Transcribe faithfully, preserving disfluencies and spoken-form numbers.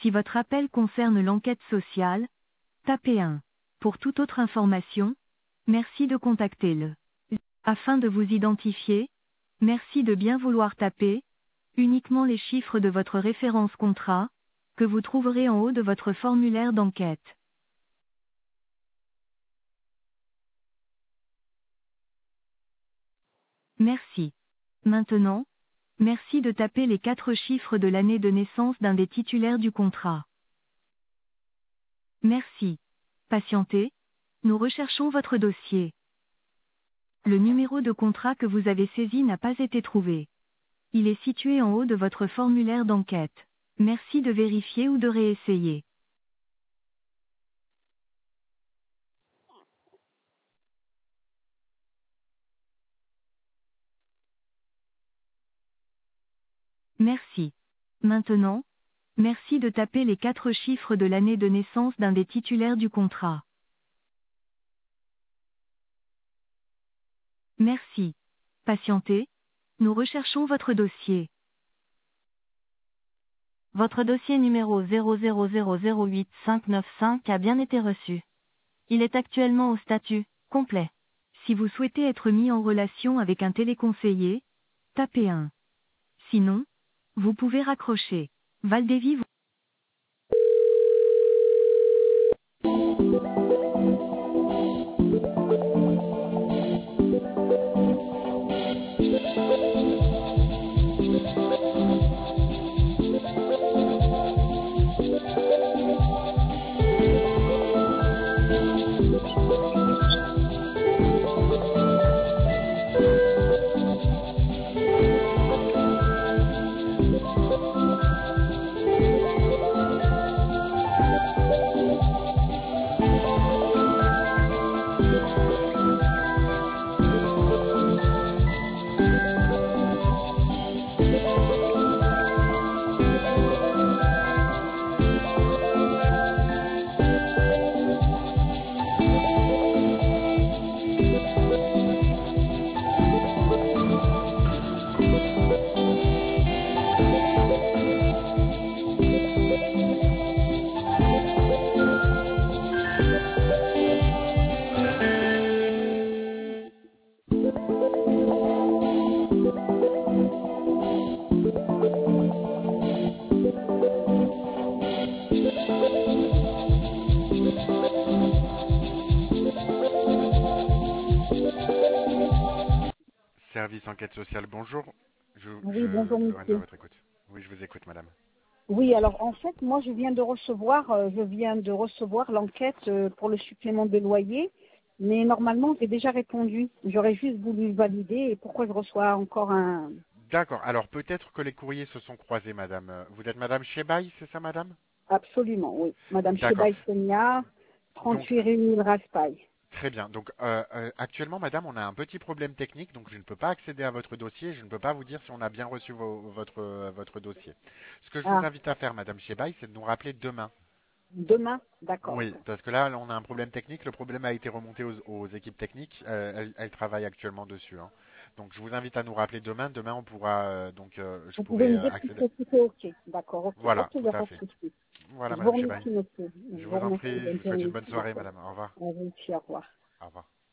Si votre appel concerne l'enquête sociale, tapez un. Pour toute autre information, merci de contacter le. Afin de vous identifier, merci de bien vouloir taper uniquement les chiffres de votre référence contrat, que vous trouverez en haut de votre formulaire d'enquête. Merci. Maintenant, merci de taper les quatre chiffres de l'année de naissance d'un des titulaires du contrat. Merci. Patientez, nous recherchons votre dossier. Le numéro de contrat que vous avez saisi n'a pas été trouvé. Il est situé en haut de votre formulaire d'enquête. Merci de vérifier ou de réessayer. Merci. Maintenant, merci de taper les quatre chiffres de l'année de naissance d'un des titulaires du contrat. Merci. Patientez, nous recherchons votre dossier. Votre dossier numéro zéro zéro zéro zéro huit cinq neuf cinq a bien été reçu. Il est actuellement au statut complet. Si vous souhaitez être mis en relation avec un téléconseiller, tapez un. Sinon, vous pouvez raccrocher. Valdévy vous... Service enquête sociale, bonjour. Je, Oui, je bonjour me rends à monsieur. votre écoute. Oui, je vous écoute, madame. Oui, alors en fait, moi je viens de recevoir, euh, je viens de recevoir l'enquête euh, pour le supplément de loyer, mais normalement j'ai déjà répondu. J'aurais juste voulu valider et pourquoi je reçois encore un. D'accord, alors peut-être que les courriers se sont croisés, madame. Euh, Vous êtes madame Chebaï, c'est ça, madame? Absolument, oui. Madame D'accord. Chebaï Sonia, Donc, trente-huit rue Mille Raspail. très bien. Donc, euh, euh, actuellement, madame, on a un petit problème technique, donc je ne peux pas accéder à votre dossier. Je ne peux pas vous dire si on a bien reçu vos- votre, euh, votre dossier. Ce que je vous Ah, invite à faire, madame Chebaï, c'est de nous rappeler demain. demain, d'accord. Oui, parce que là, on a un problème technique. Le problème a été remonté aux, aux équipes techniques. Euh, elles, elles travaillent actuellement dessus, hein. Donc, je vous invite à nous rappeler demain. Demain, on pourra, euh, donc, euh, je Vous pouvez pourrai me euh, dire si accéder. c'est tout est ok. D'accord, ok. Ok, Voilà, il tout n'y a à pas de fait. souci. Voilà, Je vous madame Chebaï. remercie, monsieur. Je Je vous vous en remercie. prie. Je Bonne vous souhaite une journée. bonne soirée, Merci. madame. Au revoir. À vous aussi, au revoir. Au revoir.